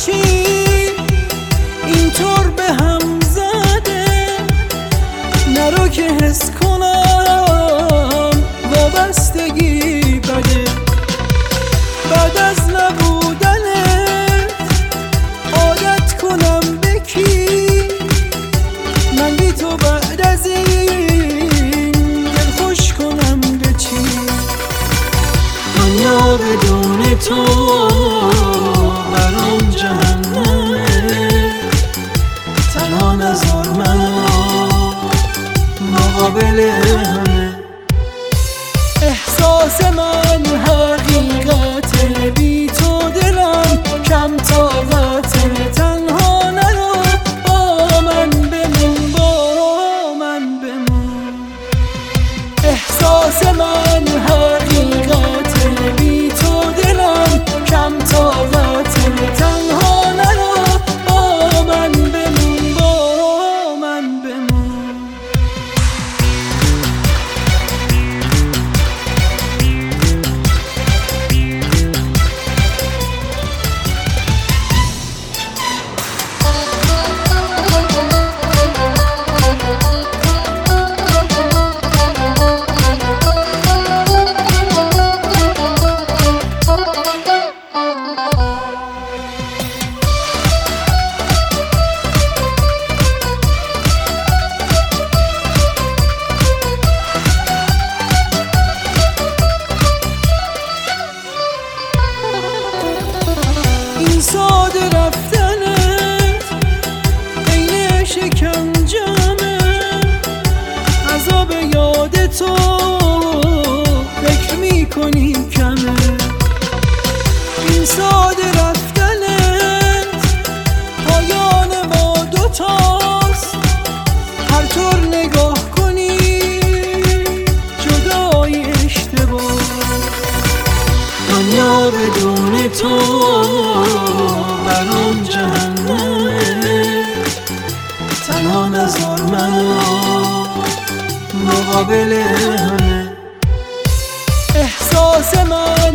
چی اینطور به هم زده؟ نرو که حس کنم وابستگی بده. بعد از نبودنت عادت کنم به کی؟ من بی تو بعد از این دل خوش کنم به چی؟ دنیا بدون تو برام جهنمه. تنها نذار منو مقابل همه. احساس من حقیقته، بی تو دلم کم طاقته. تنها نرو، با من بمون، با من بمون. احساس من حقیقته، بی تو دلم کم طاقته. تنها نرو، با من بمون، با من بمون. این ساده رفتنت عین شکنجمه. عذاب یاد تو فکر میکنی کمه. این ساده رفتنت پایان ما دوتاست. هر طور نگاه کنی جدای اشتباه. دنیا بدون تو برام جهنمه. تنها نذار منو مقابل همه. احساس من